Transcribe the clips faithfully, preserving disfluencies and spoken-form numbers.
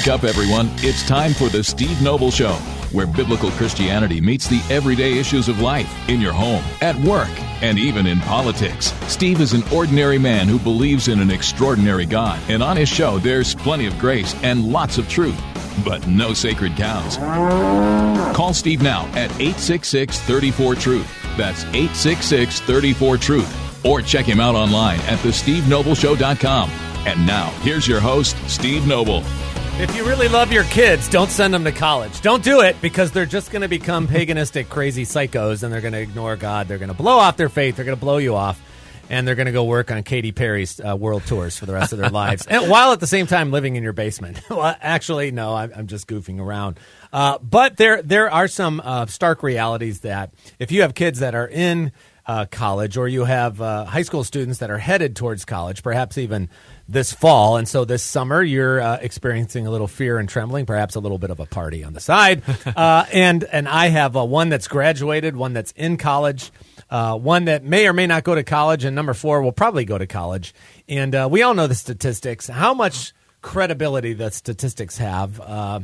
Wake up, everyone. It's time for the Steve Noble Show, where biblical Christianity meets the everyday issues of life in your home, at work, and even in politics. Steve is an ordinary man who believes in an extraordinary God, and on his show, there's plenty of grace and lots of truth, but no sacred cows. Call Steve now at eight six six, three four, truth. That's eight six six, three four, truth. Or check him out online at the steve noble show dot com. And now, here's your host, Steve Noble. If you really love your kids, don't send them to college. Don't do it, because they're just going to become paganistic, crazy psychos, and they're going to ignore God. They're going to blow off their faith. They're going to blow you off, and they're going to go work on Katy Perry's uh, world tours for the rest of their lives, and while at the same time living in your basement. Well, actually, no, I'm, I'm just goofing around. Uh, but there, there are some uh, stark realities that if you have kids that are in uh, college, or you have uh, high school students that are headed towards college, perhaps even this fall, and so this summer you're uh, experiencing a little fear and trembling, perhaps a little bit of a party on the side. uh, and and I have uh, one that's graduated, one that's in college, uh, one that may or may not go to college, and number four will probably go to college. And uh, we all know the statistics, how much credibility the statistics have. Uh,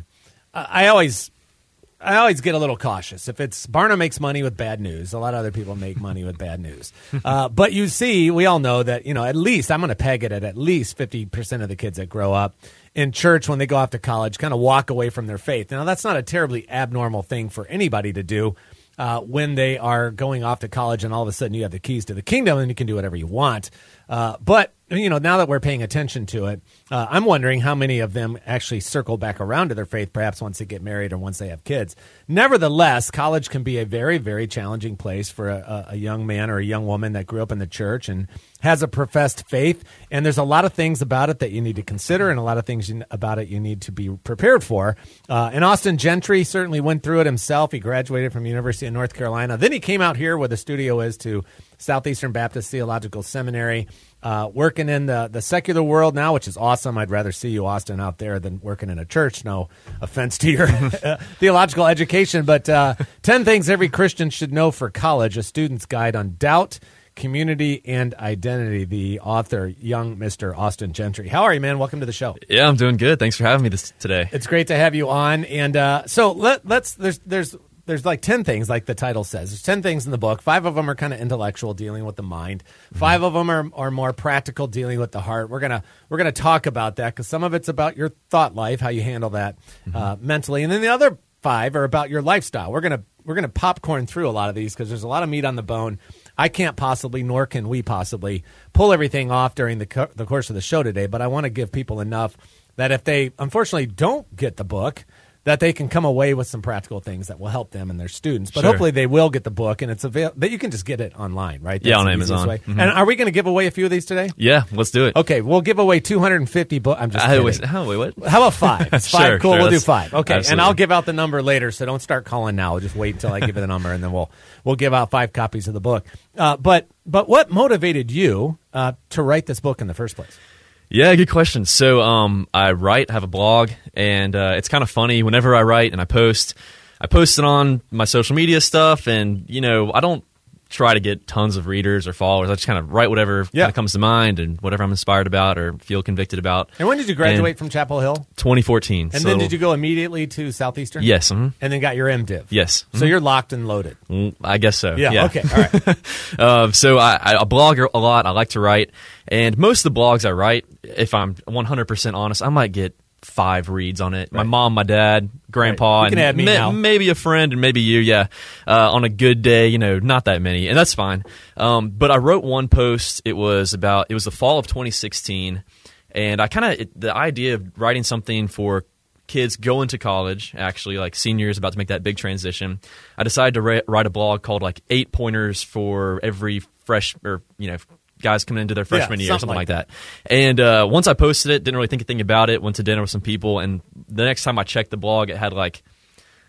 I always... I always get a little cautious. If it's Barna makes money with bad news, a lot of other people make money with bad news. Uh, but you see, we all know that, you know, at least, I'm going to peg it at at least fifty percent of the kids that grow up in church when they go off to college kind of walk away from their faith. Now, that's not a terribly abnormal thing for anybody to do uh, when they are going off to college and all of a sudden you have the keys to the kingdom and you can do whatever you want. Uh, but, you know, now that we're paying attention to it, uh, I'm wondering how many of them actually circle back around to their faith, perhaps once they get married or once they have kids. Nevertheless, college can be a very, very challenging place for a, a young man or a young woman that grew up in the church and has a professed faith. And there's a lot of things about it that you need to consider, and a lot of things you, about it you need to be prepared for. Uh, and Austin Gentry certainly went through it himself. He graduated from the University of North Carolina. Then he came out here where the studio is to Southeastern Baptist Theological Seminary, uh, working in the, the secular world now, which is awesome. I'd rather see you, Austin, out there than working in a church. No offense to your uh, theological education, but uh, ten things every Christian should know for college, a student's guide on doubt, community, and identity. The author, young Mister Austin Gentry. How are you, man? Welcome to the show. Yeah, I'm doing good. Thanks for having me this today. It's great to have you on. And uh, so let, let's there's there's There's like ten things, like the title says. There's ten things in the book. Five of them are kind of intellectual, dealing with the mind. Five of them are, are more practical, dealing with the heart. We're gonna we're gonna talk about that because some of it's about your thought life, how you handle that uh, mentally, and then the other five are about your lifestyle. We're gonna we're gonna popcorn through a lot of these because there's a lot of meat on the bone. I can't possibly, nor can we possibly, pull everything off during the co- the course of the show today. But I want to give people enough that if they unfortunately don't get the book, that they can come away with some practical things that will help them and their students. But Sure. hopefully they will get the book, and it's avail- that you can just get it online, right? That's Yeah, on the easiest Amazon. way. Mhm. And are we going to give away a few of these today? Yeah, let's do it. Okay, we'll give away two hundred fifty books. I'm just I kidding. always, oh, wait, what? How about five? It's five. Sure, Cool, sure, we'll do that's- five. Okay, and absolutely. I'll give out the number later, so don't start calling now. We'll just wait until I give you the number, and then we'll we'll give out five copies of the book. Uh, but but what motivated you uh, to write this book in the first place? Yeah, good question. So um, I write, have a blog, and uh, it's kind of funny. Whenever I write and I post, I post it on my social media stuff, and, you know, I don't try to get tons of readers or followers. I just kind of write whatever Yeah. kind of comes to mind and whatever I'm inspired about or feel convicted about. And when did you graduate And from Chapel Hill? twenty fourteen. And so, then did you go immediately to Southeastern? Yes. mhm. And then got your MDiv? Yes. So you're locked and loaded? Mm, I guess so. Yeah, Yeah. okay, all right. uh, so I, I blog a lot. I like to write. And most of the blogs I write, if I'm one hundred percent honest, I might get five reads on it. My Right. mom, my dad, grandpa, Right. You can and add me ma- now. maybe a friend and maybe you, yeah. Uh, on a good day, you know, not that many. And that's fine. Um, but I wrote one post. It was about, it was the fall of twenty sixteen. And I kind of, the idea of writing something for kids going to college, actually, like seniors about to make that big transition, I decided to ra- write a blog called like eight pointers for every fresh, or, you know, guys coming into their freshman Yeah, year, something something like like that. And uh, once I posted it, didn't really think a thing about it, went to dinner with some people, and the next time I checked the blog, it had like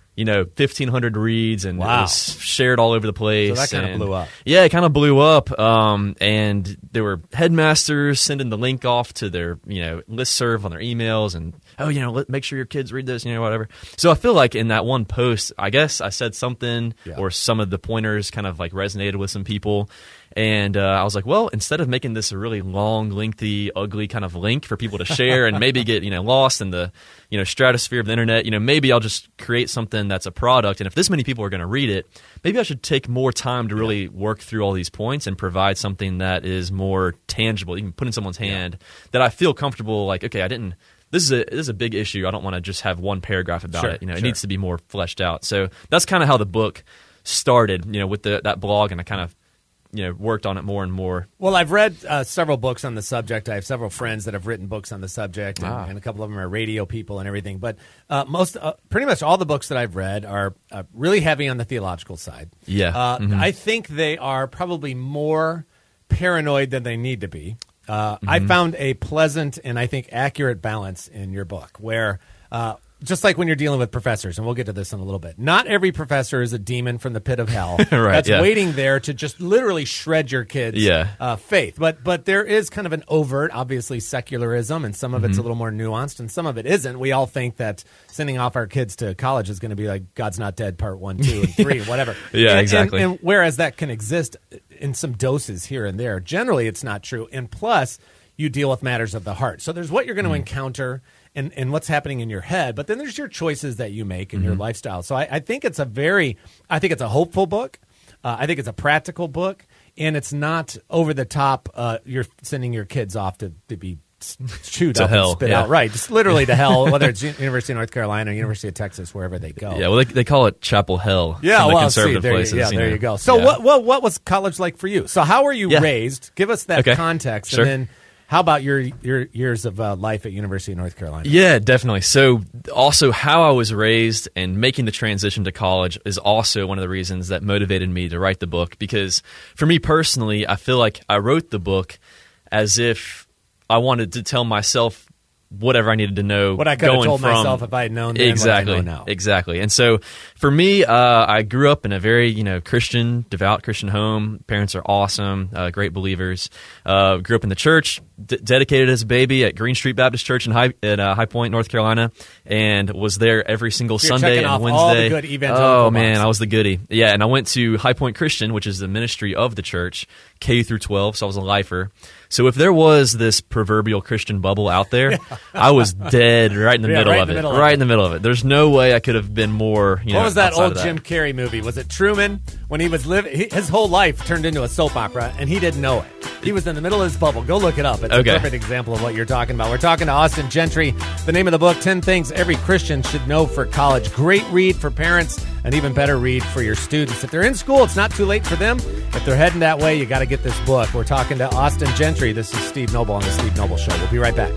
you know, fifteen hundred reads, and wow. it was shared all over the place. So that kind of blew up. Yeah, it kind of blew up. Um, and there were headmasters sending the link off to their, you know, listserv on their emails, and oh, you know, let, make sure your kids read this, you know, whatever. So I feel like in that one post, I guess I said something, yeah. or some of the pointers kind of like resonated with some people. And uh, I was like, well, instead of making this a really long, lengthy, ugly kind of link for people to share and maybe get, you know, lost in the, you know, stratosphere of the internet, you know, maybe I'll just create something that's a product. And if this many people are going to read it, maybe I should take more time to really yeah. work through all these points and provide something that is more tangible, you can put in someone's hand, yeah. that I feel comfortable, like, okay, I didn't, this is a this is a big issue. I don't want to just have one paragraph about sure, it. You know, sure. it needs to be more fleshed out. So that's kind of how the book started, you know, with the, that blog, and I kind of, you know, worked on it more and more. Well, I've read uh, several books on the subject. I have several friends that have written books on the subject, and, ah. and a couple of them are radio people and everything. But uh, most, uh, pretty much all the books that I've read are uh, really heavy on the theological side. Yeah. Uh, mm-hmm. I think they are probably more paranoid than they need to be. Uh, mm-hmm. I found a pleasant and I think accurate balance in your book where uh, just like when you're dealing with professors, and we'll get to this in a little bit, not every professor is a demon from the pit of hell right, that's yeah. waiting there to just literally shred your kids' yeah. uh, faith. But but there is kind of an overt, obviously, secularism, and some of it's mm-hmm. a little more nuanced, and some of it isn't. We all think that sending off our kids to college is going to be like God's Not Dead Part one, two, and three, whatever. Yeah, and, exactly. And, and whereas that can exist in some doses here and there, generally it's not true. And plus, you deal with matters of the heart. So there's what you're going to mm. encounter and, and what's happening in your head, but then there's your choices that you make in mm-hmm. your lifestyle. So I, I think it's a very, I think it's a hopeful book. Uh, I think it's a practical book, and it's not over the top. Uh, you're sending your kids off to, to be chewed to up hell, and spit yeah. out. Right, just literally to hell, whether it's University of North Carolina or University of Texas, wherever they go. Yeah, well, they, they call it chapel hell. Yeah, from the well, conservative see, there places. You, yeah, you there know. you go. So yeah. what, what what was college like for you? So how were you yeah. raised? Give us that okay. context, sure. and then how about your your years of uh, life at University of North Carolina? Yeah, definitely. So also how I was raised and making the transition to college is also one of the reasons that motivated me to write the book, because for me personally, I feel like I wrote the book as if I wanted to tell myself whatever I needed to know. What I could have told from, myself if I had known then exactly, what I know now. Exactly. And so for me, uh, I grew up in a very, you know, Christian, devout Christian home. Parents are awesome, uh, great believers. Uh, grew up in the church, d- dedicated as a baby at Green Street Baptist Church in High, at uh, High Point, North Carolina, and was there every single You're Sunday checking and off Wednesday. All the good evangelical oh man, boxes. I was the goodie. Yeah, and I went to High Point Christian, which is the ministry of the church, K through twelve. So I was a lifer. So if there was this proverbial Christian bubble out there, I was dead right in the Yeah, middle right of in the it. middle of right it. in the middle of it. There's no way I could have been more. You What know, was that outside old of that. Jim Carrey movie? Was it Truman? When he was living, his whole life turned into a soap opera, and he didn't know it. He was in the middle of his bubble. Go look it up. It's Okay. a perfect example of what you're talking about. We're talking to Austin Gentry. The name of the book, ten Things Every Christian Should Know for College. Great read for parents, and even better read for your students. If they're in school, it's not too late for them. If they're heading that way, you got to get this book. We're talking to Austin Gentry. This is Steve Noble on the Steve Noble Show. We'll be right back.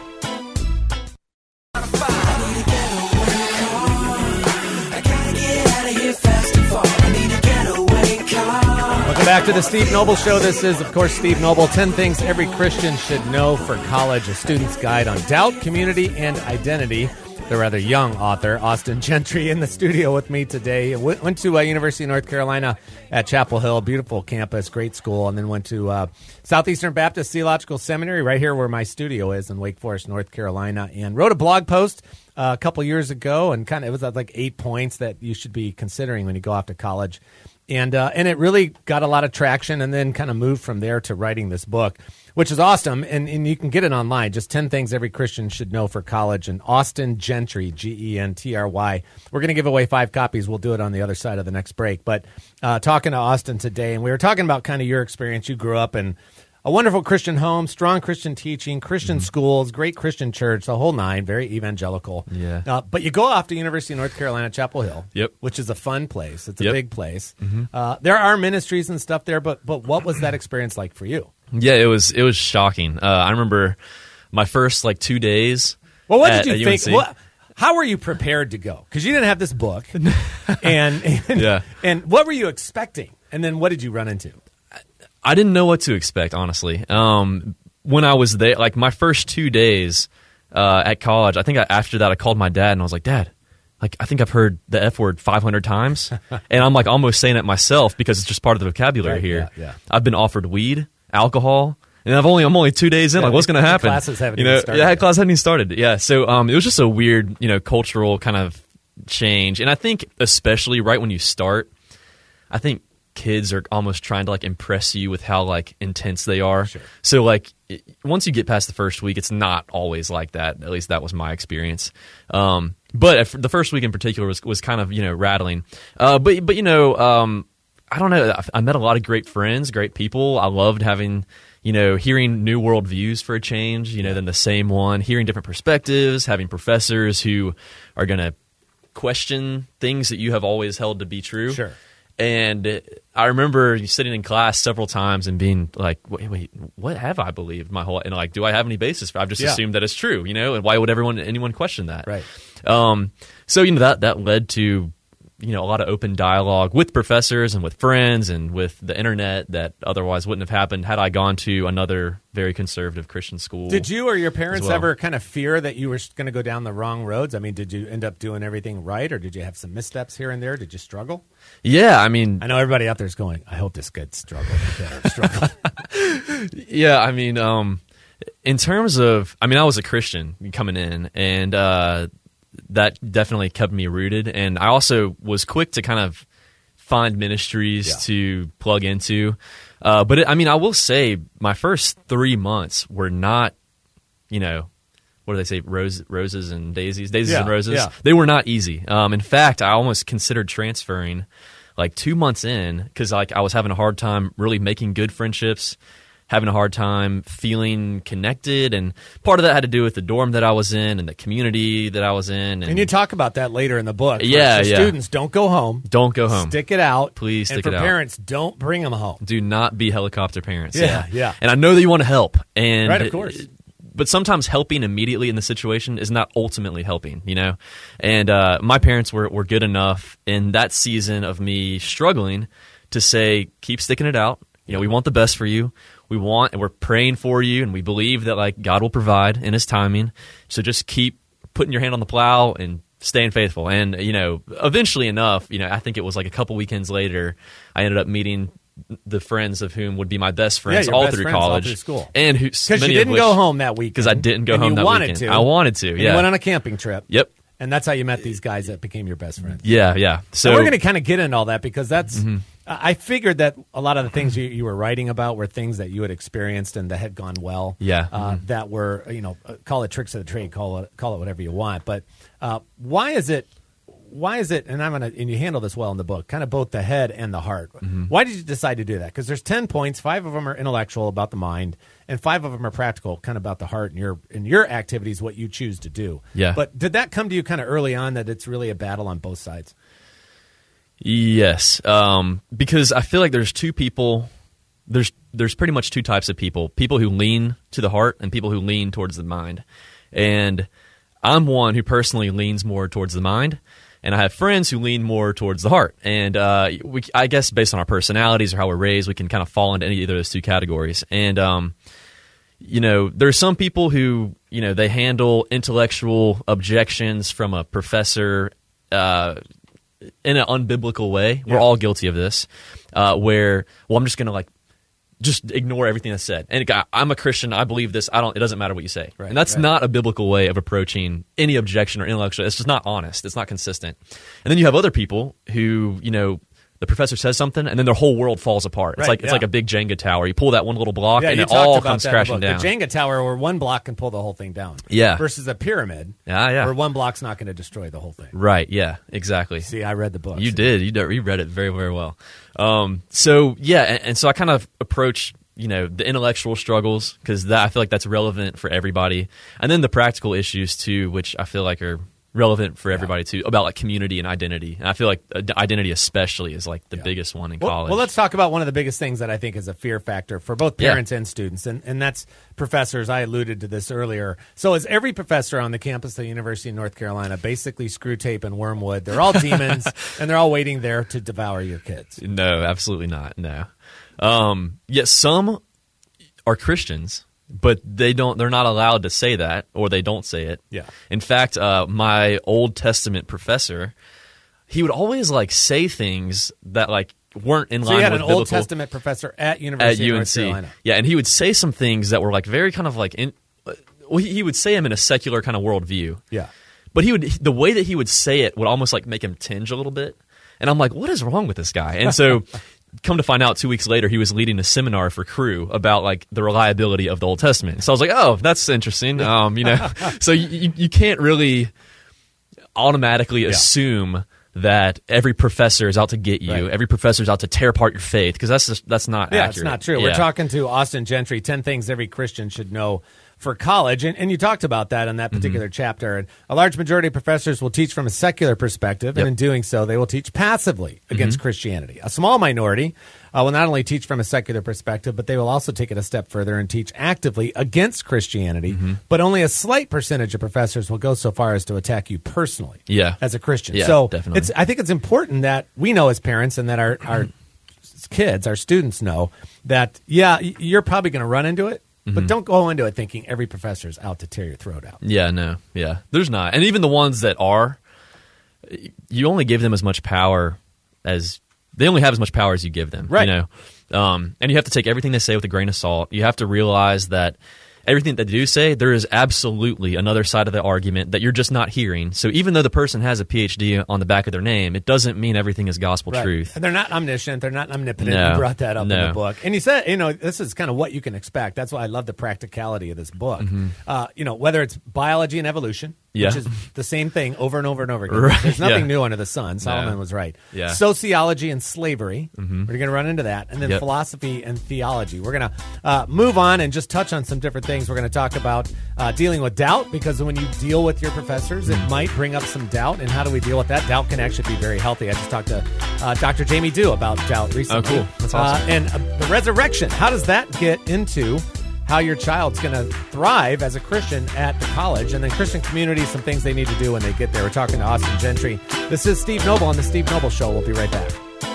Welcome back to the Steve Noble Show. This is, of course, Steve Noble. ten Things Every Christian Should Know for College, a student's guide on doubt, community, and identity. The rather young author, Austin Gentry, in the studio with me today. Went, went to uh, University of North Carolina at Chapel Hill, beautiful campus, great school, and then went to uh, Southeastern Baptist Theological Seminary, right here where my studio is in Wake Forest, North Carolina, and wrote a blog post uh, a couple years ago, and kind of it was uh, like eight points that you should be considering when you go off to college. And uh, and it really got a lot of traction, and then kind of moved from there to writing this book, which is awesome. And, and you can get it online, just ten Things Every Christian Should Know for College. And Austin Gentry, G E N T R Y. We're going to give away five copies. We'll do it on the other side of the next break. But uh, talking to Austin today, and we were talking about kind of your experience. You grew up in a wonderful Christian home, strong Christian teaching, Christian mm-hmm. schools, great Christian church, the whole nine, very evangelical. Yeah. Uh, but you go off to University of North Carolina, Chapel Hill, Yep. which is a fun place. It's a Yep. big place. Mm-hmm. Uh, there are ministries and stuff there, but but what was that experience like for you? Yeah, it was it was shocking. Uh, I remember my first like two days. Well, what at, did you at think? What, how were you prepared to go? Because you didn't have this book, and and, Yeah. and what were you expecting? And then what did you run into? I didn't know what to expect, honestly. Um, when I was there, like my first two days uh, at college, I think I, after that I called my dad and I was like, Dad, like I think I've heard the F word five hundred times, and I'm like almost saying it myself because it's just part of the vocabulary Right, here. yeah, yeah. I've been offered weed, alcohol, and I've only I'm only two days in. Yeah, like, what's going to happen? classes haven't you even know, started yeah, yet. class hadn't even started. Yeah, so um, it was just a weird, you know, cultural kind of change, and I think especially right when you start, I think kids are almost trying to like impress you with how like intense they are. Sure. So like it, once you get past the first week, it's not always like that. At least that was my experience. Um, but if, the first week in particular was was kind of, you know, rattling. Uh, but but you know, um, I don't know. I, I met a lot of great friends, great people. I loved having, you know, hearing new world views for a change. You know, than the same one. Hearing different perspectives, having professors who are going to question things that you have always held to be true. Sure. And I remember sitting in class several times and being like, wait, wait, what have I believed my whole, and like, do I have any basis for, I've just Yeah. assumed that it's true, you know, and why would everyone, anyone question that? Right. Um, so, you know, that, that led to, you know, a lot of open dialogue with professors and with friends and with the internet that otherwise wouldn't have happened had I gone to another very conservative Christian school. Did you or your parents well. ever kind of fear that you were going to go down the wrong roads? I mean, did you end up doing everything right, or did you have some missteps here and there? Did you struggle? Yeah, I mean, I know everybody out there is going, I hope this kid struggled. struggled. yeah, I mean, um, in terms of, I mean, I was a Christian coming in, and uh, that definitely kept me rooted. And I also was quick to kind of find ministries Yeah. to plug into. Uh, but it, I mean, I will say my first three months were not, you know, what do they say? Rose, roses and daisies, daisies Yeah, and roses. yeah. They were not easy. Um, in fact, I almost considered transferring like two months in because like I was having a hard time really making good friendships, having a hard time feeling connected, and part of that had to do with the dorm that I was in and the community that I was in. And, And you talk about that later in the book. Yeah, For yeah. students, don't go home. don't go home. Stick it out. Please and stick for it out. parents, don't bring them home. Do not be helicopter parents. Yeah, yeah. And I know that you want to help, and Right, of course. But sometimes helping immediately in the situation is not ultimately helping, you know. And uh, my parents were were good enough in that season of me struggling to say, keep sticking it out. You know, we want the best for you. We want, and we're praying for you, and we believe that like God will provide in His timing. So just keep putting your hand on the plow and staying faithful. And you know, eventually enough, you know, I think it was like a couple weekends later, I ended up meeting the friends of whom would be my best friends Yeah, your all best through friends all college, through school. and who Because many you of didn't which- go home that weekend. because I didn't go and home you that wanted weekend. to. I wanted to. And Yeah. you went on a camping trip. Yep. And that's how you met these guys that became your best friends. Yeah. Yeah. So And we're going to kind of get into all that because that's. Mm-hmm. I I figured that a lot of the things you, you were writing about were things that you had experienced and that had gone well. Yeah. Uh, Mhm. That were, you know, uh, call it tricks of the trade, call it call it whatever you want. But uh, why is it? Why is it? And I'm gonna and you handle this well in the book, kind of both the head and the heart. Mm-hmm. Why did you decide to do that? Because there's ten points, five of them are intellectual about the mind, and five of them are practical, kind of about the heart and your and your activities, what you choose to do. Yeah. But did that come to you kind of early on that it's really a battle on both sides? Yes, um, because I feel like there's two people. There's there's pretty much two types of people: people who lean to the heart and people who lean towards the mind. And I'm one who personally leans more towards the mind, and I have friends who lean more towards the heart. And uh, we, I guess based on our personalities or how we're raised, we can kind of fall into any either of those two categories. And um, you know, there's some people who, you know, they handle intellectual objections from a professor uh, in an unbiblical way. We're Yeah. all guilty of this, uh, where, well, I'm just going to like just ignore everything that's said. And I- I'm a Christian. I believe this. I don't. It doesn't matter what you say. Right, and that's right. not a biblical way of approaching any objection or intellectual. It's just not honest. It's not consistent. And then you have other people who, you know, the professor says something, and then their whole world falls apart. It's Right, like it's yeah. like a big Jenga tower. You pull that one little block, Yeah, and you it talked all about comes that in the crashing book. down. The Jenga tower where one block can pull the whole thing down. Yeah. Versus a pyramid. Yeah, yeah. Where one block's not going to destroy the whole thing. Right. Yeah. Exactly. See, I read the book. You did. You did. You read it very, very well. Um, so yeah, and, and so I kind of approach, you know, the intellectual struggles because that I feel like that's relevant for everybody, and then the practical issues too, which I feel like are relevant for everybody too, about like community and identity. And I feel like uh, identity especially is like the Yeah. biggest one in Well, college. well, let's talk about one of the biggest things that I think is a fear factor for both Yeah. parents and students, and, and that's professors. I alluded to this earlier. So is every professor on the campus of the University of North Carolina basically screw tape and wormwood? They're all demons, and they're all waiting there to devour your kids. No, absolutely not. No. Um, yet some are Christians but they don't. They're not allowed to say that, or they don't say it. Yeah. In fact, uh, my Old Testament professor, he would always like say things that like weren't in So line you had with an biblical, Old Testament professor at at University U of N North C. Carolina. Yeah, and he would say some things that were like very kind of like in. Well, he, he would say them in a secular kind of worldview. Yeah. But he would the way that he would say it would almost like make him tinge a little bit. And I'm like, what is wrong with this guy? And so come to find out two weeks later, he was leading a seminar for crew about like the reliability of the Old Testament. So I was like, oh, that's interesting. Um, you know, so you, you can't really automatically Yeah. assume that every professor is out to get you, Right. every professor is out to tear apart your faith, because that's just, that's not Yeah, accurate. it's not true. Yeah. We're talking to Austin Gentry, ten things every Christian should know for college. And, and you talked about that in that particular Mm-hmm. chapter. And a large majority of professors will teach from a secular perspective, and Yep. in doing so, they will teach passively against Christianity. A small minority uh, will not only teach from a secular perspective, but they will also take it a step further and teach actively against Christianity. But only a slight percentage of professors will go so far as to attack you personally Yeah. as a Christian. Yeah, so definitely. it's I think it's important that we know as parents and that our, our kids, our students know that, yeah, y- you're probably going to run into it, but don't go into it thinking every professor is out to tear your throat out. Yeah, no, yeah. There's not. And even the ones that are, you only give them as much power as, they only have as much power as you give them. Right. You know? Um, and you have to take everything they say with a grain of salt. You have to realize that everything that they do say, there is absolutely another side of the argument that you're just not hearing. So even though the person has a P H D on the back of their name, it doesn't mean everything is gospel Right. truth. And they're not omniscient. They're not omnipotent. No. You brought that up in No. the book. And you said, you know, this is kind of what you can expect. That's why I love the practicality of this book. Uh, you know, whether it's biology and evolution, Yeah. which is the same thing over and over and over again. Right, There's nothing yeah. new under the sun. Solomon was right. Yeah. Sociology and slavery. We're going to run into that. And then Yep. philosophy and theology. We're going to uh, move on and just touch on some different things. We're going to talk about uh, dealing with doubt, because when you deal with your professors, it might bring up some doubt. And how do we deal with that? Doubt can actually be very healthy. I just talked to uh, Doctor Jamie Dew about doubt recently. Oh, cool. That's awesome. Uh, and uh, the resurrection, how does that get into how your child's going to thrive as a Christian at the college? And then Christian community, some things they need to do when they get there. We're talking to Austin Gentry. This is Steve Noble on The Steve Noble Show. We'll be right back.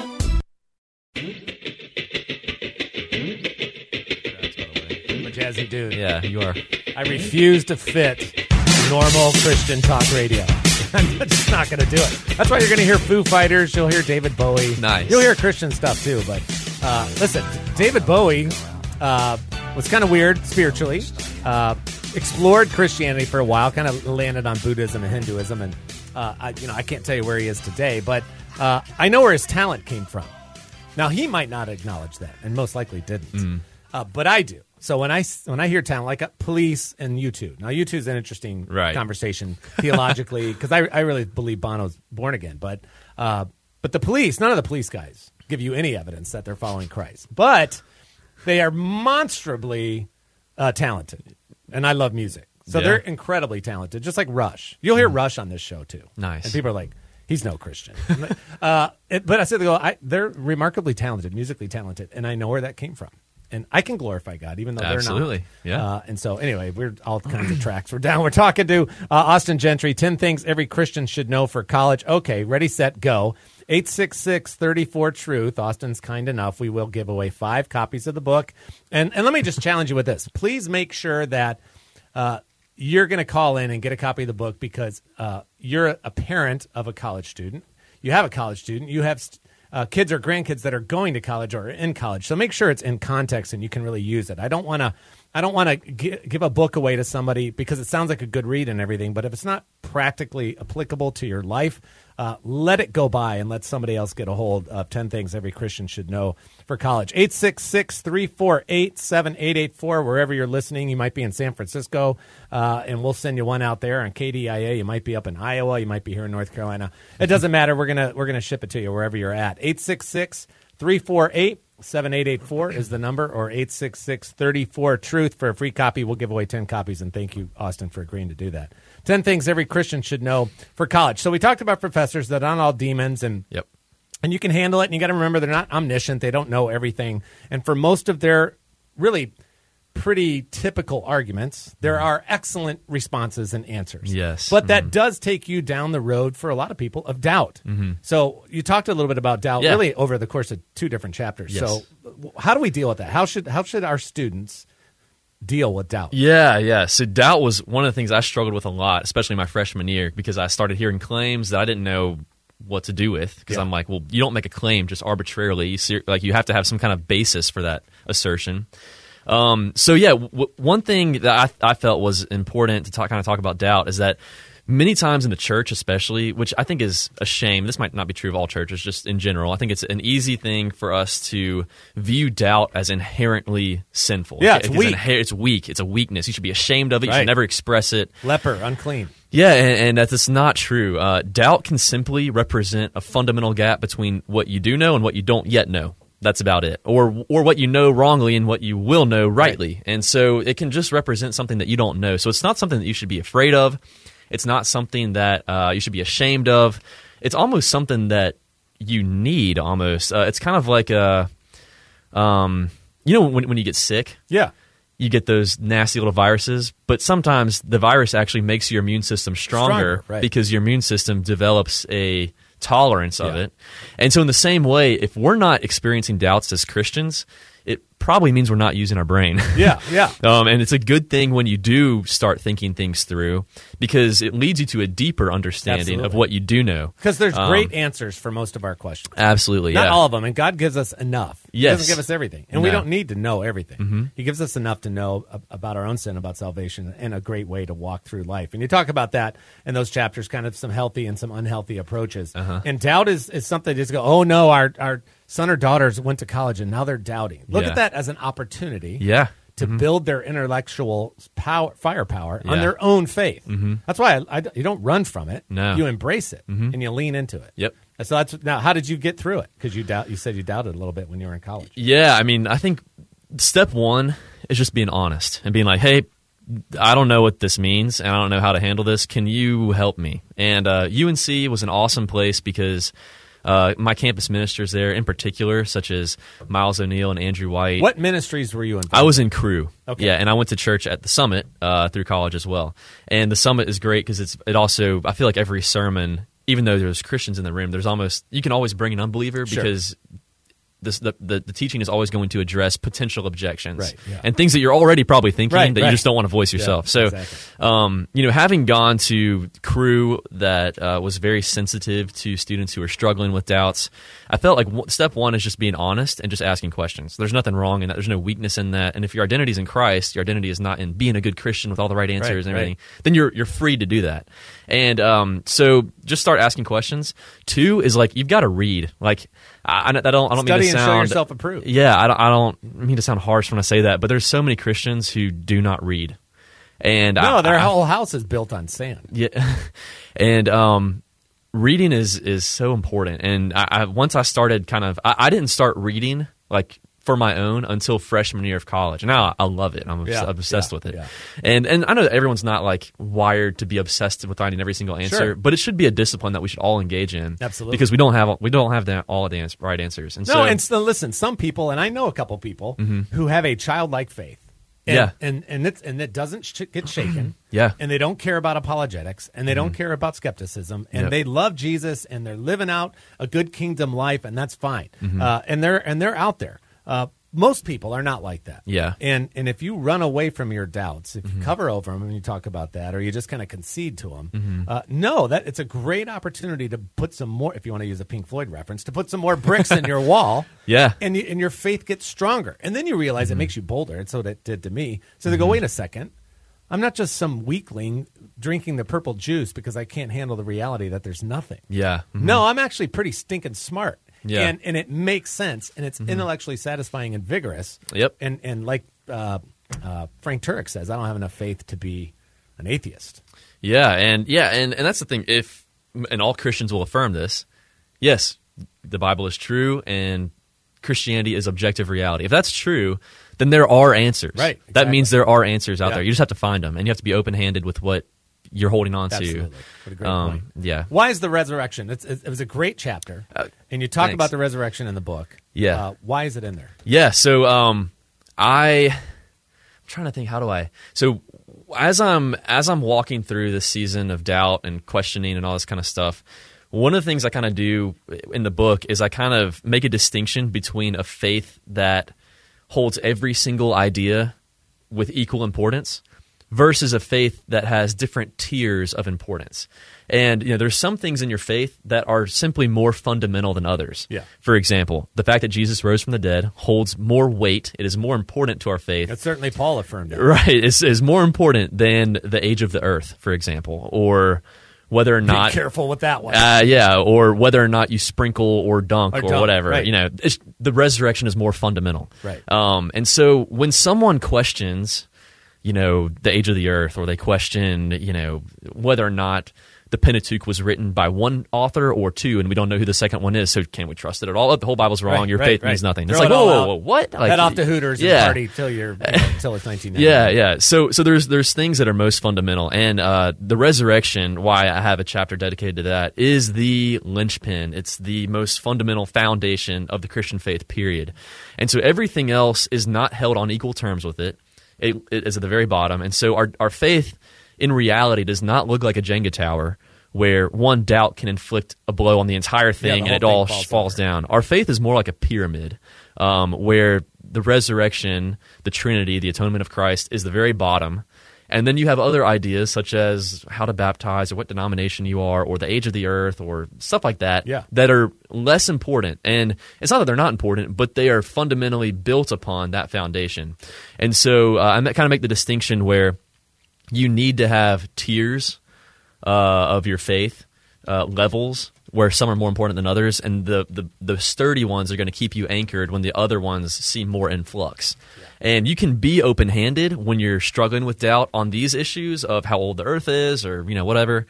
I'm a jazzy dude. Yeah, you are. I refuse to fit normal Christian talk radio. I'm just not going to do it. That's why you're going to hear Foo Fighters. You'll hear David Bowie. Nice. You'll hear Christian stuff too. But uh, listen, David Bowie uh, was kind of weird spiritually. Uh, explored Christianity for a while. Kind of landed on Buddhism and Hinduism. And uh, I, you know, I can't tell you where he is today, but uh, I know where his talent came from. Now he might not acknowledge that, and most likely didn't. Uh, but I do. So when I when I hear talent, like uh, Police and U two. Now U two is an interesting Right. conversation theologically, because I, I really believe Bono's born again. But uh, but the Police, none of the Police guys give you any evidence that they're following Christ. But they are monstrably uh, talented, and I love music. So Yeah. they're incredibly talented, just like Rush. You'll hear Rush on this show too. Nice. And people are like, he's no Christian. uh, it, but I said, they go, I, they're remarkably talented, musically talented, and I know where that came from. And I can glorify God, even though Absolutely. they're not. Yeah. Uh, and so, anyway, we're all kinds of tracks. We're down. We're talking to uh, Austin Gentry. ten things every Christian should know for college. Okay, ready, set, go. eight six six, three four, truth. Austin's kind enough. We will give away five copies of the book. And and let me just challenge you with this. Please make sure that uh, you're going to call in and get a copy of the book, because uh, you're a parent of a college student. You have a college student. You have st- uh, kids or grandkids that are going to college or in college. So make sure it's in context and you can really use it. I don't want to I don't want to gi- give a book away to somebody because it sounds like a good read and everything, but if it's not practically applicable to your life, uh, let it go by and let somebody else get a hold of ten things every Christian should know for college. eight six six, three four eight, seven eight eight four, wherever you're listening. You might be in San Francisco, uh, and we'll send you one out there on K D I A. You might be up in Iowa. You might be here in North Carolina. It doesn't matter. We're gonna we're gonna ship it to you wherever you're at. eight six six, three four eight, seven eight eight four is the number, or eight six six, three four, truth for a free copy. We'll give away ten copies, and thank you, Austin, for agreeing to do that. ten things every Christian should know for college. So we talked about professors that aren't all demons, and Yep. and you can handle it, and you got to remember they're not omniscient. They don't know everything. And for most of their really pretty typical arguments, there are excellent responses and answers. Yes. But that does take you down the road for a lot of people of doubt. So you talked a little bit about doubt Yeah. really over the course of two different chapters. Yes. So w- how do we deal with that? How should how should our students deal with doubt. Yeah, yeah. So doubt was one of the things I struggled with a lot, especially my freshman year, because I started hearing claims that I didn't know what to do with. Because Yeah. I'm like, well, you don't make a claim just arbitrarily. You see, like you have to have some kind of basis for that assertion. Um, so yeah, w- one thing that I, I felt was important to talk, kind of talk about doubt is that many times in the church, especially, which I think is a shame. This might not be true of all churches, just in general. I think it's an easy thing for us to view doubt as inherently sinful. Yeah, it's It's weak. inher- It's weak. It's a weakness. You should be ashamed of it. You Right. should never express it. Leper, unclean. Yeah, and, and that's not true. Uh, doubt can simply represent a fundamental gap between what you do know and what you don't yet know. That's about it. Or or what you know wrongly and what you will know rightly. Right. And so it can just represent something that you don't know. So it's not something that you should be afraid of. It's not something that uh, you should be ashamed of. It's almost something that you need almost. Uh, it's kind of like a, um, you know, when when you get sick, Yeah. you get those nasty little viruses, but sometimes the virus actually makes your immune system stronger, Stronger, right. because your immune system develops a tolerance of Yeah. it. And so in the same way, if we're not experiencing doubts as Christians, it probably means we're not using our brain. Yeah, yeah. Um, and it's a good thing when you do start thinking things through, because it leads you to a deeper understanding of Absolutely. what you do know. Because there's Um, great answers for most of our questions. Absolutely, Not yeah. all of them, and God gives us enough. He Yes. doesn't give us everything, and we No. don't need to know everything. He gives us enough to know ab- about our own sin, about salvation, and a great way to walk through life. And you talk about that in those chapters, kind of some healthy and some unhealthy approaches. Uh-huh. And doubt is, is something just go, oh no, our our son or daughters went to college and now they're doubting. Look Yeah. at that as an opportunity. Yeah. To build their intellectual power, firepower on Yeah. their own faith. That's why I, I- you don't run from it. No. You embrace it and you lean into it. Yep. And so that's now. How did you get through it? Because you doubt. You said you doubted a little bit when you were in college. Yeah, I mean, I think step one is just being honest and being like, hey, I don't know what this means, and I don't know how to handle this. Can you help me? And uh, U N C was an awesome place because uh, my campus ministers there, in particular, such as Miles O'Neill and Andrew White. What ministries were you in? I was in Crew. Okay. Yeah, and I went to church at the Summit uh, through college as well. And the Summit is great because it's it also, I feel like every sermon, even though there's Christians in the room, there's almost, you can always bring an unbeliever Sure. because this, the, the the teaching is always going to address potential objections Right, yeah. and things that you're already probably thinking Right, that right. you just don't want to voice yourself. so, exactly. um, you know, having gone to Crew that uh, was very sensitive to students who are struggling with doubts, I felt like w- step one is just being honest and just asking questions. There's nothing wrong in that. There's no weakness in that. And if your identity is in Christ, your identity is not in being a good Christian with all the right answers Right, and everything, right. then you're you're free to do that. And um, so just start asking questions. Two is like you've got to read. Like I, I don't I don't Study mean to and show sound yourself approved. Yeah, I don't I don't mean to sound harsh when I say that, but there's so many Christians who do not read. And No, I, their I, whole house is built on sand. yeah, and um, reading is is so important. And I, I once I started kind of, I, I didn't start reading like for my own until freshman year of college. Now I love it. I'm obs- Yeah, obsessed yeah, with it. yeah. And and I know that everyone's not like wired to be obsessed with finding every single answer, Sure. but it should be a discipline that we should all engage in. Absolutely. because we don't have we don't have the, all of the ans- right answers. And No, so, and so, listen, some people, and I know a couple people who have a childlike faith. And, Yeah. and and it's, and it doesn't sh- get shaken. Yeah. and they don't care about apologetics, and they don't care about skepticism, and Yep. they love Jesus, and they're living out a good kingdom life, and that's fine. Mm-hmm. Uh, and they're and they're out there. Uh, most people are not like that. Yeah. and and if you run away from your doubts, if you Mm-hmm. cover over them and you talk about that, or you just kind of concede to them, uh, no, that it's a great opportunity to put some more. If you want to use a Pink Floyd reference, to put some more bricks in your wall. Yeah. and you, and your faith gets stronger, and then you realize it makes you bolder, and so that did to me. So they go, wait a second, I'm not just some weakling drinking the purple juice because I can't handle the reality that there's nothing. yeah, mhm. No, I'm actually pretty stinking smart. Yeah. and and it makes sense, and it's intellectually satisfying and vigorous. Yep. and and like uh, uh, Frank Turek says, I don't have enough faith to be an atheist. Yeah, and yeah, and, and that's the thing. If and all Christians will affirm this, yes, the Bible is true, and Christianity is objective reality. If that's true, then there are answers. Right, That exactly. means there are answers out Yeah. there. You just have to find them, and you have to be open handed with what you're holding on Absolutely. to. What a great Um, point. Yeah. Why is the resurrection? It's, it, it was a great chapter, Uh, and you talk thanks. about the resurrection in the book. Yeah. uh, why is it in there? Yeah, so um, I, I'm trying to think. How do I? So as I'm as I'm walking through this season of doubt and questioning and all this kind of stuff, one of the things I kind of do in the book is I kind of make a distinction between a faith that holds every single idea with equal importance versus a faith that has different tiers of importance. And you know, there's some things in your faith that are simply more fundamental than others. Yeah. For example, the fact that Jesus rose from the dead holds more weight. It is more important to our faith. That's certainly Paul affirmed it. Right. It's, it's more important than the age of the earth, for example, or whether or not... Be careful with that one. Uh, yeah, or whether or not you sprinkle or dunk Or or, dunk, whatever. right. You know, it's, the resurrection is more fundamental. Right. Um, and so when someone questions, you know, the age of the earth, or they question, you know, whether or not the Pentateuch was written by one author or two, and we don't know who the second one is, so can we trust it at all? Oh, the whole Bible's wrong. Right, Your right, faith right. means nothing. Throw It's like, it all whoa, whoa, out. whoa, what? Like, Head off the Hooters and yeah. party till you're you know, till it's nineteen ninety. Yeah, yeah. So, so there's there's things that are most fundamental, and uh, the resurrection. Why I have a chapter dedicated to that is the linchpin. It's the most fundamental foundation of the Christian faith. Period. And so everything else is not held on equal terms with it. It, it is at the very bottom, and so our our faith, in reality, does not look like a Jenga tower where one doubt can inflict a blow on the entire thing Yeah, the and it whole all thing falls falls over. down. Our faith is more like a pyramid, um, where the resurrection, the Trinity, the atonement of Christ is the very bottom. And then you have other ideas such as how to baptize or what denomination you are or the age of the earth or stuff like that Yeah. that are less important. And it's not that they're not important, but they are fundamentally built upon that foundation. And so uh, I kind of make the distinction where you need to have tiers Uh, of your faith, uh, levels, where some are more important than others, and the, the, the sturdy ones are going to keep you anchored when the other ones seem more in flux. Yeah. And you can be open-handed when you're struggling with doubt on these issues of how old the earth is or, you know, whatever,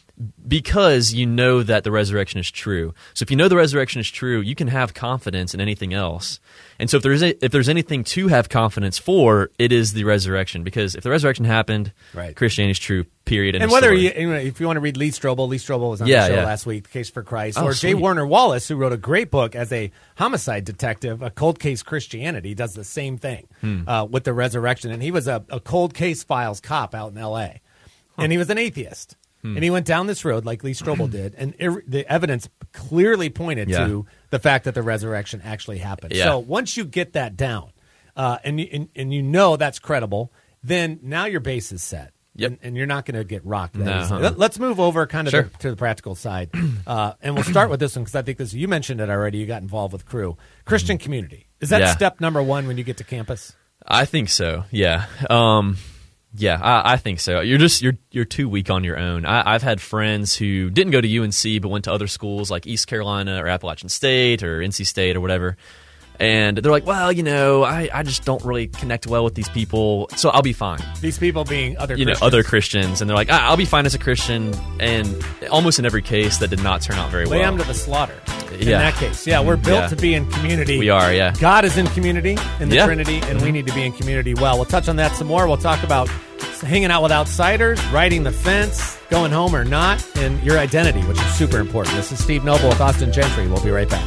because you know that the resurrection is true. So if you know the resurrection is true, you can have confidence in anything else. And so if there's a, if there's anything to have confidence for, it is the resurrection. Because if the resurrection happened, Right. Christianity is true, period. And end of whether story. you, you know, if you want to read Lee Strobel, Lee Strobel was on Yeah, the show yeah. last week, Case for Christ, Oh, or Jay sweet. Warner Wallace, who wrote a great book as a homicide detective, a cold case Christianity, does the same thing Hmm. uh, with the resurrection. And he was a, a cold case files cop out in L A, and he was an atheist. Hmm. And he went down this road like Lee Strobel did, and ir- the evidence clearly pointed Yeah. to the fact that the resurrection actually happened. Yeah. So once you get that down, uh, and, you, and and you know that's credible, then now your base is set. Yep. And, and you're not going to get rocked that No, easily. uh-uh. Let- Let's move over kind of Sure. the, to the practical side. Uh, and we'll start with this one because I think this, you mentioned it already. You got involved with Crew. Christian community. Is that Yeah. step number one when you get to campus? I think so. Yeah. Um, yeah, I, I think so. You're just you're you're too weak on your own. I, I've had friends who didn't go to U N C but went to other schools like East Carolina or Appalachian State or N C State or whatever. And they're like, well, you know, I, I just don't really connect well with these people, so I'll be fine. These people being other You know, Christians. other Christians. And they're like, ah, I'll be fine as a Christian. And almost in every case, that did not turn out very Lay well. them to the slaughter. In Yeah. that case. Yeah, we're built Yeah. to be in community. We are, yeah. God is in community, in the Yeah. Trinity, and we need to be in community well. We'll touch on that some more. We'll talk about hanging out with outsiders, riding the fence, going home or not, and your identity, which is super important. This is Steve Noble with Austin Gentry. We'll be right back.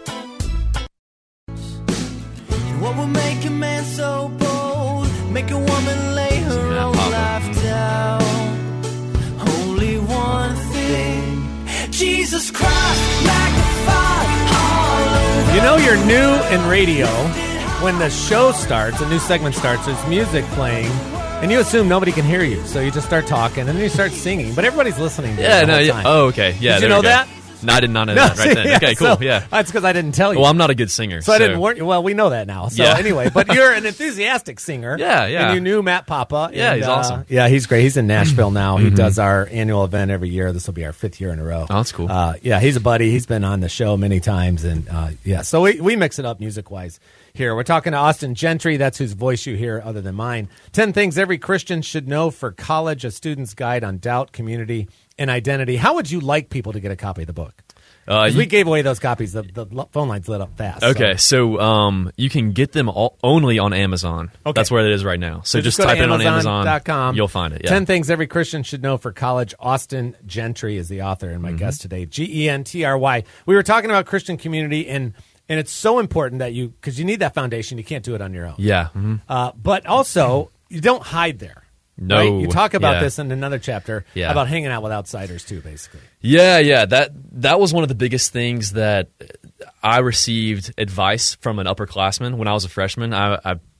What will make a man so bold? Make a woman lay her Matt own Papa. life down. Only one thing. Jesus Christ, magnified all over. You know you're new in radio when the show starts, a new segment starts, there's music playing, and you assume nobody can hear you, so you just start talking, and then you start singing, but everybody's listening to you Yeah, the no, whole yeah. time. Oh, okay. Yeah, Did you there know we go. that? No, I did not know No, that right then. yeah, Okay, cool. so yeah. That's because I didn't tell you. Well, I'm not a good singer. So I didn't warn you. Well, we know that now. So Yeah. anyway, but you're an enthusiastic singer. Yeah, yeah. And you knew Matt Papa. Yeah, and, he's uh, awesome. Yeah, he's great. He's in Nashville now. He does our annual event every year. This will be our fifth year in a row. Oh, that's cool. Uh, yeah, he's a buddy. He's been on the show many times, and uh, yeah, so we we mix it up music wise here. We're talking to Austin Gentry. That's whose voice you hear, other than mine. Ten things every Christian should know for college: a student's guide on doubt, community, and identity. How would you like people to get a copy of the book? Uh, 'Cause you- we gave away those copies. The, the lo- phone lines lit up fast. Okay, so- so um, you can get them all, only on Amazon. Okay. That's where it is right now. So, just go to type it in on Amazon dot Amazon. com. You'll find it. Yeah. ten things every Christian should know for college. Austin Gentry is the author and my Mm-hmm. guest today. G E N T R Y. We were talking about Christian community, and and it's so important that you, because you need that foundation. You can't do it on your own. Yeah. mhm. Uh, but also, you don't hide there. No. right? You talk about Yeah. this in another chapter Yeah. about hanging out with outsiders too, basically. Yeah, yeah. That that was one of the biggest things that I received advice from an upperclassman when I was a freshman. I, I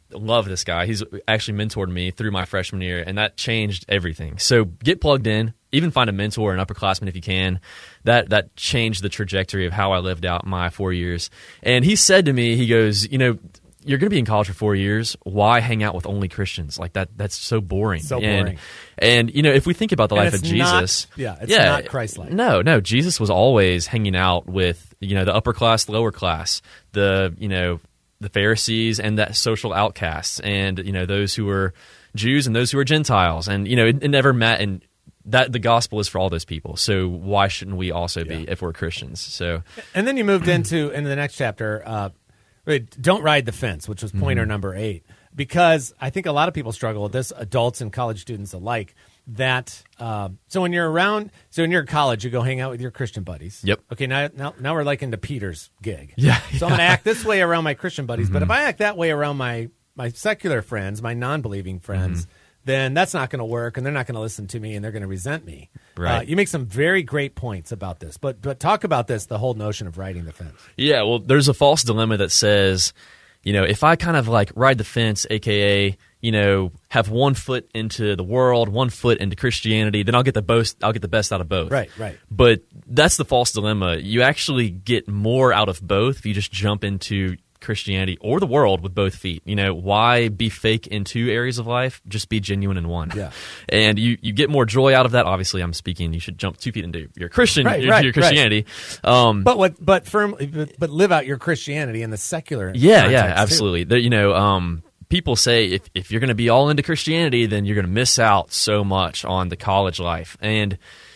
love this guy. He's actually mentored me through my freshman year, and that changed everything. So get plugged in. Even find a mentor, an upperclassman if you can. That that changed the trajectory of how I lived out my four years. And he said to me, he goes, you know, you're going to be in college for four years. Why hang out with only Christians? Like that, that's so boring. So and, boring. And, you know, if we think about the And life of it's Jesus. not- yeah, it's yeah, not Christ-like. No, no. Jesus was always hanging out with, you know, the upper class, the lower class, the, you know, the Pharisees and that social outcasts, and, you know, those who were Jews and those who were Gentiles. And, you know, it, it never met. And that the gospel is for all those people. So why shouldn't we also be Yeah. if we're Christians? So, And then you moved into into the next chapter. Uh, wait, don't ride the fence, which was pointer Mm-hmm. number eight, because I think a lot of people struggle with this, adults and college students alike. That uh, so when you're around, so when you're in college, you go hang out with your Christian buddies. Yep. Okay. Now, now, now we're like into Peter's gig. Yeah, So I'm going to act this way around my Christian buddies, but if I act that way around my my secular friends, my non-believing friends. Then that's not going to work, and they're not going to listen to me, and they're going to resent me. Right. Uh, you make some very great points about this, but but talk about this, the whole notion of riding the fence. yeah, well, there's a false dilemma that says, you know, if I kind of like ride the fence, A K A, you know, have one foot into the world, one foot into Christianity, then I'll get the most, I'll get the best out of both. Right, right. But that's the false dilemma. You actually get more out of both if you just jump into Christianity or the world with both feet. You know, why be fake in two areas of life? Just be genuine in one. Yeah. And you, you get more joy out of that. Obviously, I'm speaking, you should jump two feet into your Christian, Right, your, right, your Christianity. Um, But what? But firmly, but, but live out your Christianity in the secular. Yeah, yeah, context, too. absolutely. There, you know, um, people say if, if you're going to be all into Christianity, then you're going to miss out so much on the college life. And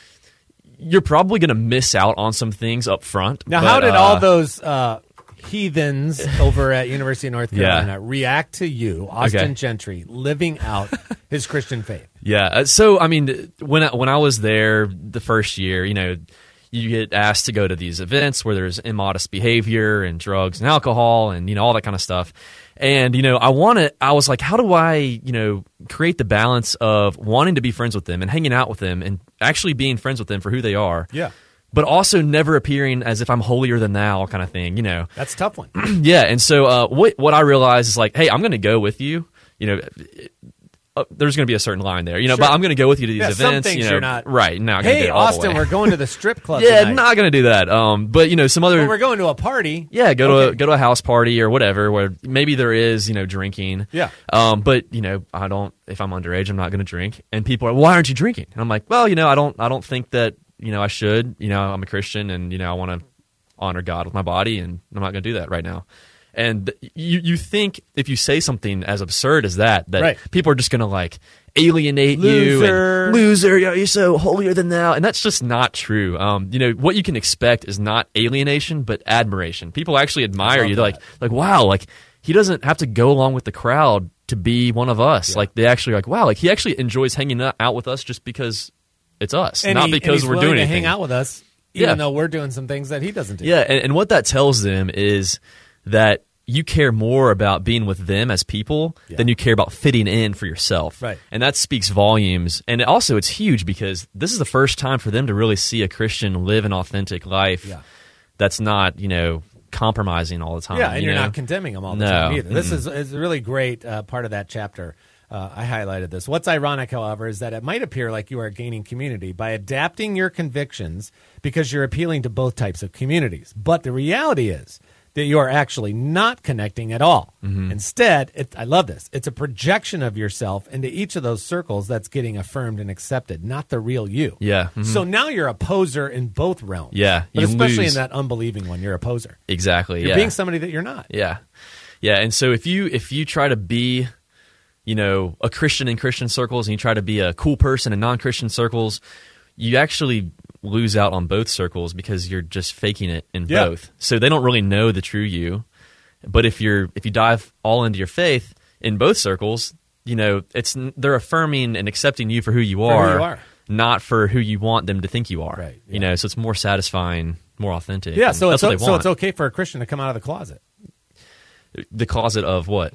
you're probably going to miss out on some things up front. Now, but, how did uh, all those uh, heathens over at University of North Yeah. Carolina react to you, Austin Okay. Gentry, living out his Christian faith? Yeah. uh, So, I mean, when I, when I was there the first year, you know, you get asked to go to these events where there's immodest behavior and drugs and alcohol and, you know, all that kind of stuff. And, you know, I want to, I was like, how do I, you know, create the balance of wanting to be friends with them and hanging out with them and actually being friends with them for who they are. Yeah. But also never appearing as if I'm holier than thou kind of thing, you know. That's a tough one. Yeah. And so uh, what, what I realized is like, hey, I'm going to go with you, you know. Uh, there's going to be a certain line there, you know, Sure. but I'm going to go with you to these Yeah, some events. things you know, you're not- right. Not going to Hey, get all the Austin, way. we're going to the strip club Yeah, tonight. not going to do that. Um, but you know, some other But we're going to a party. yeah, go to Okay. a, go to a house party or whatever where maybe there is, you know, drinking. Yeah. Um, but you know, I don't. If I'm underage, I'm not going to drink. And people are, why aren't you drinking? And I'm like, well, you know, I don't. I don't think that you know I should. You know, I'm a Christian, and you know, I want to honor God with my body, and I'm not going to do that right now. And you you think if you say something as absurd as that, that Right. people are just going to like alienate you Loser. and loser, you know, you're so holier than thou, and that's just not true. Um, you know what you can expect is not alienation, but admiration. People actually admire love you. They're that. like, like wow, like he doesn't have to go along with the crowd to be one of us. Yeah. Like they actually are like, wow, like he actually enjoys hanging out with us just because it's us, And not he- and because he's we're willing doing to anything. hang out with us, even Yeah. though we're doing some things that he doesn't do. Yeah, and, and what that tells them is that you care more about being with them as people Yeah. than you care about fitting in for yourself. Right. And that speaks volumes. And it also, it's huge because this is the first time for them to really see a Christian live an authentic life Yeah. that's not, you know, compromising all the time. Yeah, and you you're know? not condemning them all the No. time either. This Mm-mm. is, is a really great uh, part of that chapter. Uh, I highlighted this. What's ironic, however, is that it might appear like you are gaining community by adapting your convictions because you're appealing to both types of communities. But the reality is that you are actually not connecting at all. Mm-hmm. Instead, it, I love this. It's a projection of yourself into each of those circles that's getting affirmed and accepted, not the real you. Yeah. mhm. So now you're a poser in both realms. Yeah, But you especially lose. in that unbelieving one, you're a poser. Exactly. You're yeah. being somebody that you're not. Yeah. Yeah. And so if you if you try to be, you know, a Christian in Christian circles and you try to be a cool person in non-Christian circles, you actually lose out on both circles because you're just faking it in Yeah. both. So they don't really know the true you. But if you're if you dive all into your faith in both circles, you know, it's they're affirming and accepting you for who you For are, who you are. not for who you want them to think you are. Right, yeah. You know, so it's more satisfying, more authentic. Yeah, and so it's, that's what they so want. it's okay for a Christian to come out of the closet. The closet of what?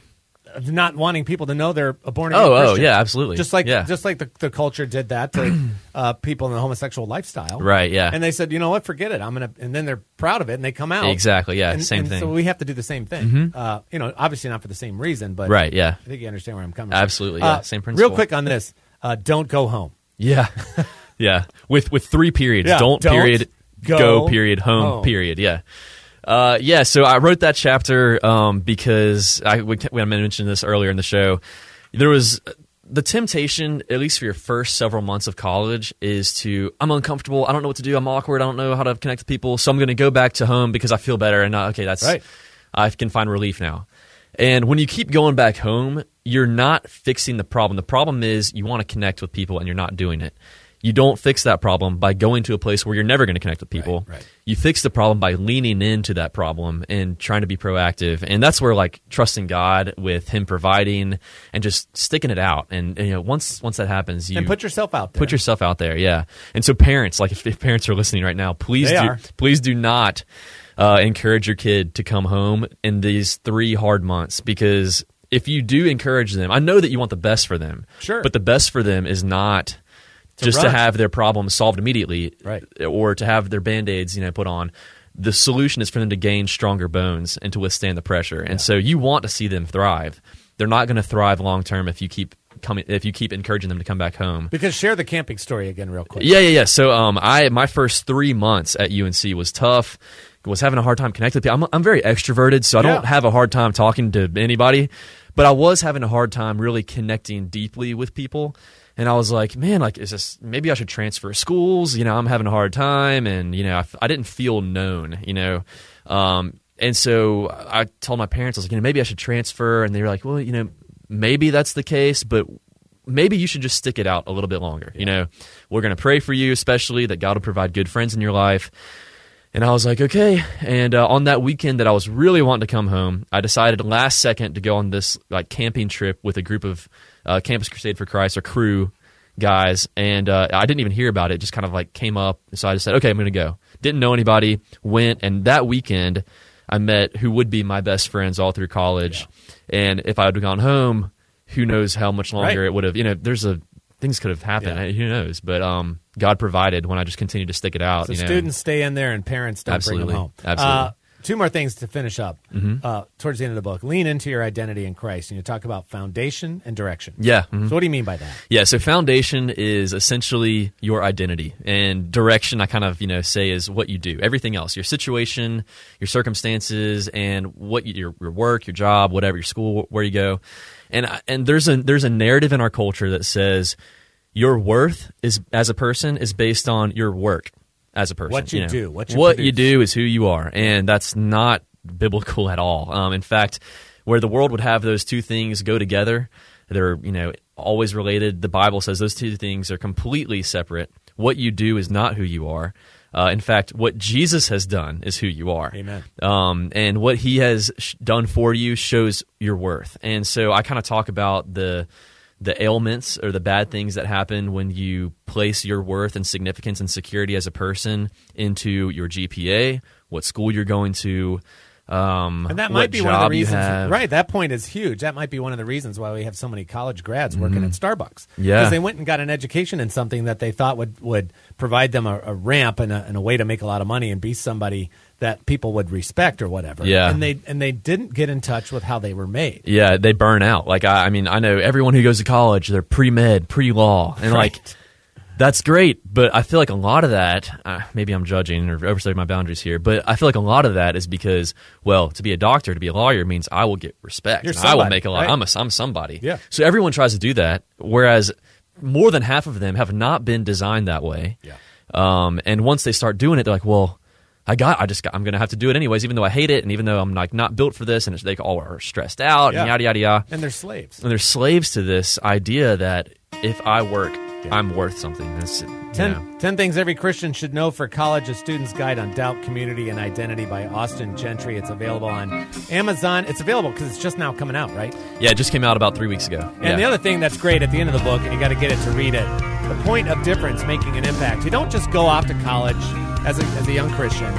of not wanting people to know they're a born again Oh, oh, Christian. yeah, absolutely. Just like Yeah. just like the, the culture did that to uh, people in the homosexual lifestyle. Right, yeah. And they said, you know what, forget it. I'm gonna, and then they're proud of it, and they come out. Exactly, yeah, And- same and thing. So we have to do the same thing. Uh, you know, obviously not for the same reason, but Right, yeah. I think you understand where I'm coming from. Absolutely, yeah, Uh, same principle. Real quick on this, uh, don't go home. Yeah. Yeah. With with three periods. Yeah, Don't, don't period, go go, period, home, home. period. Yeah. Uh, yeah, so I wrote that chapter um, because I we, we mentioned this earlier in the show. There was the temptation, at least for your first several months of college, is to, I'm uncomfortable, I don't know what to do, I'm awkward, I don't know how to connect with people, so I'm going to go back to home because I feel better, and uh, okay, that's Right. I can find relief now. And when you keep going back home, you're not fixing the problem. The problem is you want to connect with people and you're not doing it. You don't fix that problem by going to a place where you're never going to connect with people. Right, right. You fix the problem by leaning into that problem and trying to be proactive. And that's where, like, trusting God with Him providing and just sticking it out. And, and you know, once once that happens, you And put yourself out there. Put yourself out there, yeah. And so parents, like if, if parents are listening right now, please They do are. please do not uh, encourage your kid to come home in these three hard months, because if you do encourage them, I know that you want the best for them. Sure. But the best for them is not just to run. have their problems solved immediately, Right. or to have their Band-Aids, you know, put on. The solution is for them to gain stronger bones and to withstand the pressure. And so you want to see them thrive. They're not going to thrive long term if you keep coming if you keep encouraging them to come back home. Because share the camping story again real quick. Yeah, yeah, yeah. So um, I my first three months at U N C was tough. Was having a hard time connecting with people. I'm, I'm very extroverted, so I don't Yeah. have a hard time talking to anybody. But I was having a hard time really connecting deeply with people. And I was like, man, like, is this, maybe I should transfer schools? You know, I'm having a hard time. And, you know, I, I didn't feel known, you know. Um, and so I told my parents, I was like, you know, maybe I should transfer. And they were like, well, you know, maybe that's the case, but maybe you should just stick it out a little bit longer. You know, we're going to pray for you, especially that God will provide good friends in your life. And I was like, okay. And uh, on that weekend that I was really wanting to come home, I decided last second to go on this like camping trip with a group of uh, Campus Crusade for Christ, or crew guys. And uh, I didn't even hear about it. It just kind of like came up. So I just said, okay, I'm going to go. Didn't know anybody, went. And that weekend I met who would be my best friends all through college. Yeah. And if I had gone home, who knows how much longer Right. it would have, you know, there's a, things could have happened. Yeah. Who knows? But um, God provided when I just continued to stick it out. So you know. students stay in there and parents don't Absolutely. bring them home. Absolutely. Uh, two more things to finish up uh, towards the end of the book. Lean into your identity in Christ. And you talk about foundation and direction. Yeah. mhm. So what do you mean by that? Yeah, so foundation is essentially your identity, and direction I kind of, you know, say is what you do. Everything else, your situation, your circumstances, and what you, your your work, your job, whatever, your school, where you go. And I- and there's a there's a narrative in our culture that says your worth is as a person is based on your work as a person. What you know. do, what you what you produce. do is who you are, and that's not biblical at all. Um, in fact, where the world would have those two things go together, they're, you know, always related. The Bible says those two things are completely separate. What you do is not who you are. Uh, in fact, what Jesus has done is who you are. Amen. Um, and what He has sh- done for you shows your worth. And so I kind of talk about the the ailments or the bad things that happen when you place your worth and significance and security as a person into your G P A, what school you're going to, um, And that what might be one of the job you reasons. have. Right, that point is huge. That might be one of the reasons why we have so many college grads working at Starbucks. Yeah. Because they went and got an education in something that they thought would, would provide them a, a ramp and a, and a way to make a lot of money and be somebody that people would respect or whatever. Yeah. And they and they didn't get in touch with how they were made. Yeah, they burn out. Like I, I mean, I know everyone who goes to college, they're pre-med, pre-law, and like Right. that's great. But I feel like a lot of that, uh, maybe I'm judging or overstepping my boundaries here, but I feel like a lot of that is because, well, to be a doctor, to be a lawyer means I will get respect. You're and I will somebody, make a lot. right? I'm a, I'm somebody. Yeah. So everyone tries to do that, whereas more than half of them have not been designed that way. Yeah. Um, and once they start doing it, they're like, well, I got, I just got, I'm going to have to do it anyways, even though I hate it, and even though I'm like not built for this, and it's, they all are stressed out, Yeah. and yada yada yada. And they're slaves. And they're slaves to this idea that if I work, I'm worth something. That's you Ten, know. ten Things Every Christian Should Know for College, a Student's Guide on Doubt, Community, and Identity by Austin Gentry. It's available on Amazon. It's available because it's just now coming out, right? Yeah, it just came out about three weeks ago. And yeah. the other thing that's great at the end of the book, and you got to get it to read it, the point of difference, making an impact. You don't just go off to college as a, as a young Christian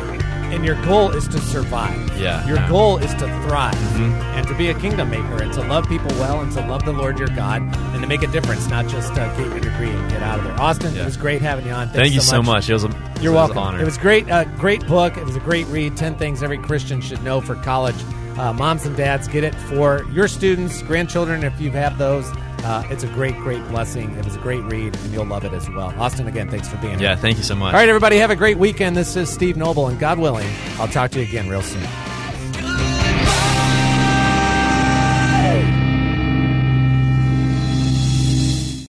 and your goal is to survive. Yeah. Your Yeah. goal is to thrive Mhm. and to be a kingdom maker and to love people well and to love the Lord your God and to make a difference, not just uh, get your degree and get out of there. Austin, Yeah. it was great having you on. Thanks Thank you so so much. It was a, You're it was welcome. an honor. It was great. Uh, great book. It was a great read. ten Things Every Christian Should Know for College. Uh, moms and dads, get it for your students, grandchildren, if you have those. Uh, it's a great, great blessing. It was a great read, and you'll love it as well. Austin, again, thanks for being here. Yeah, thank you so much. All right, everybody, have a great weekend. This is Steve Noble, and God willing, I'll talk to you again real soon.